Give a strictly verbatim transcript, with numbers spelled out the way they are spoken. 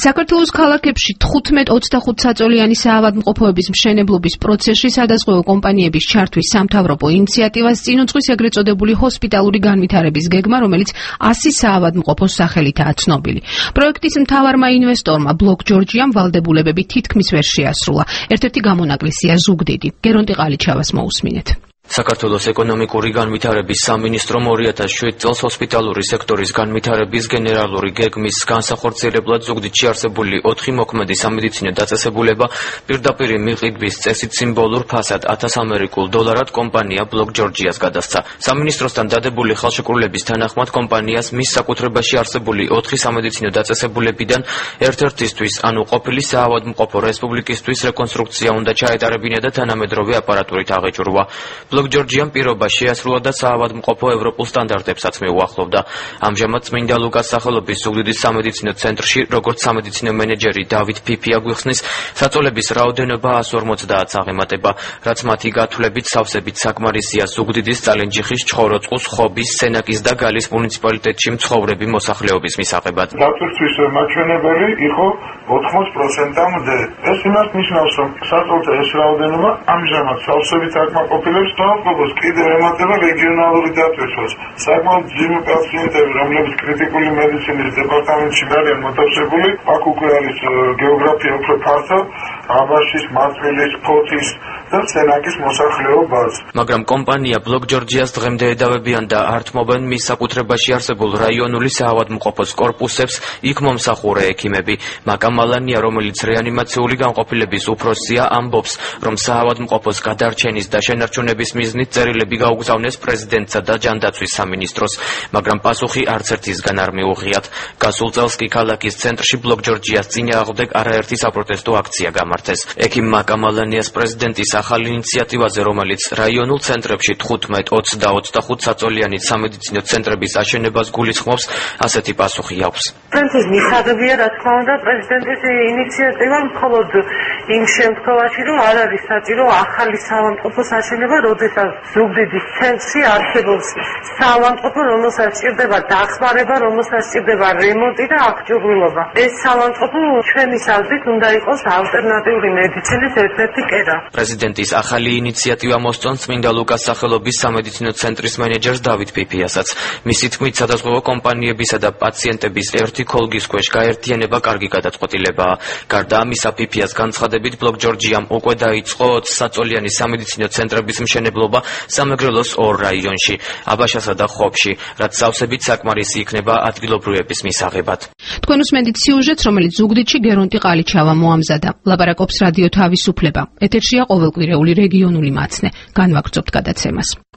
საქართველოს ქალაქებში თხუთმეტ ოცდახუთ საწოლიანი საავადმყოფოების მშენებლობის პროცესში სადაზღვევო კომპანიების ჩართვის სამთავრობო ინიციატივას წინ უძღვის ეგრეთ წოდებული ჰოსპიტალური განვითარების გეგმა, რომელიც ასი საავადმყოფოს სახელითაა ცნობილი. პროექტის მთავარმა ინვესტორმა ბლოკ ჯორჯიამ ვალდებულებები თითქმის ვერ შეასრულა. ერთ-ერთი გამონაკლისია ზუგდიდი. გერონტი ყალიჩავას მოусმინეთ. საქართველოს ეკონომიკური განვითარების სამინისტრომ ორი ათას შვიდ წელს ჰოსპიტალური სექტორის განვითარების გენერალური გეგმის განსახორციელებლად ზუგდიდში არსებული ოთხი მოქმედი სამედიცინო დაწესებულება პირდაპირ მიყიდვის წესით სიმბოლურ ფასად ათას ამერიკულ დოლარად კომპანია ბლოკ ჯორჯიას გადასცა. სამინისტროსთან დადებული ხელშეკრულების თანახმად კომპანიას მის საკუთრებაში არსებული ოთხი სამედიცინო დაწესებულებიდან ერთ-ერთისთვის, ანუ ყოფილი საავადმყოფო რესპუბლიკისთვის რეკონსტრუქცია უნდა ჩაეტარებინა და თანამედროვე აპარატურით აღეჭურვა. ბლოკ ჯორჯიამ პირობა შეასრულა და საავადმყოფო ევროპულ სტანდარტებსაც მიუახლოვდა. ამჟამად წმინდა ლუკას სახელობის ზუგდიდის სამედიცინო ცენტრში, როგორც სამედიცინო მენეჯერი დავით ფიფია გვიხსნის, საწოლების რაოდენობა ას ორმოცდაათს აღემატება, რაც მათი გათვლებით სავსებით საკმარისია ზუგდიდის, წალენჯიხის, ჩხოროწყუს, ხობის, სენაკის და გალის მუნიციპალიტეტში მცხოვრები მოსახლეობის მისაღებად. დატვირთვის მაჩვენებელი იყო ოთხმოც პროცენტამდე. ეს იმას ნიშნავს, რომ საწოლთა ეს რაოდენობა ამჟამად სავსებით აკმაყოფილებს სამყოფოს კიდევ ემატება რეგიონალური დატვირთვას. საკმაოდ ძიმე პაციენტები, რომლებიც კრიტიკული მედიცინის დეპარტამენტში არიან მოთავსებული, აქ უკვე არის გეოგრაფია უფრო ფართო, აბაშის, მაწვილის, ფოთის და სენაკის მოსახლეობას. მაგრამ კომპანია ბლოკ ჯორჯიას დღემდე ედავებიან და ართმობენ მის საკუთრებაში არსებულ რაიონული საავადმყოფოს კორპუსებს, იქ მომსახურე ექიმები. მაკამალანია, რომელიც რეანიმაციული განყოფილების უფროსია, ამბობს, რომ საავადმყოფოს გადარჩენის და შენარჩუნების მიზნით წერილები გაუგზავნეს პრეზიდენტსა და ჯანდაცვის სამინისტროს, მაგრამ პასუხი არც ერთისგან არ მიუღიათ. გასულ წელს კი ქალაქის ცენტრში ბლოკ ჯორჯიას წინააღმდეგ არაერთი საპროტესტო აქცია გამართეს. ექიმ მაკამალანიას პრეზიდენტის ახალ ინიციატივაზე, რომელიც რაიონულ ცენტრებში თხუთმეტ, ოცდა და ოცდახუთ საწოლიანი სამედიცინო ცენტრების აშენებას გულისხმობს, ასეთი პასუხი აქვს. პრეზიდენტის მისაღებია, რა თქმა უნდა, პრეზიდენტის ინიციატივა მხოლოდ იმ შემთხვევაში, რომ არ არის საჭირო ახალი საავადმყოფოს აშენება, როდესაც ზუგდიდის ცენტრში არსებობს საავადმყოფო, რომელსაც სჭირდება დახმარება, რომელსაც სჭირდება რემონტი და აღჭურვილობა. ეს საავადმყოფო ჩვენი აზრით უნდა იყოს ალტერნატიული მედიცინის ერთ-ერთი კერა. პრეზიდენტის ახალი ინიციატივა მოსწონს წმინდა ლუკას სახელობის სამედიცინო ცენტრის მენეჯერს დავით ფიფიასაც. მისი თქმით, სადაზღვევო კომპანიებისა და პაციენტების ერთი ქოლგის ქვეშ გაერთიანება კარგი გადაწყვეტილებაა. გარდა ამისა, ფიფიას განცხადებით, ბლოკ ჯორჯიამ უკვე დაიწყო ოცი საწოლიანი სამედიცინო ცენტრების მშენებლობა სამეგრელოს ორ რაიონში, აბაშასა და ხობში, რაც სავსებით საკმარისი იქნება ადგილობრივების მისაღებად. თქვენ უსმენთ სიუჟეტს, რომელიც ზუგდიდში გერონტი ყალიჩავა მოამზადა. ლაპარაკობს რადიო თავისუფლება. ეთერშია ყოველკვირეული რეგიონული მაცნე. განვაგრძობთ გადაცემას.